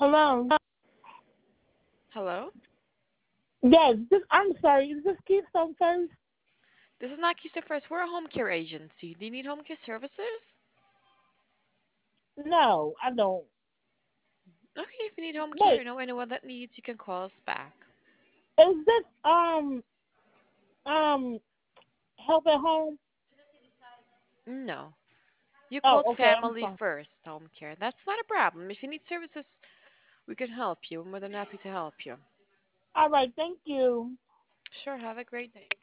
Hello. Hello? Yes, I'm sorry. Is this Keystone First? This is not Keystone First. We're a home care agency. Do you need home care services? No, I don't. Okay, if you need home care, Wait, you know anyone that needs, you can call us back. is this um help at home? No. You Oh, called okay. I'm Family sorry. First Home Care. That's not a problem. If you need services, we can help you. We're more than happy to help you. All right. Thank you. Sure, have a great day.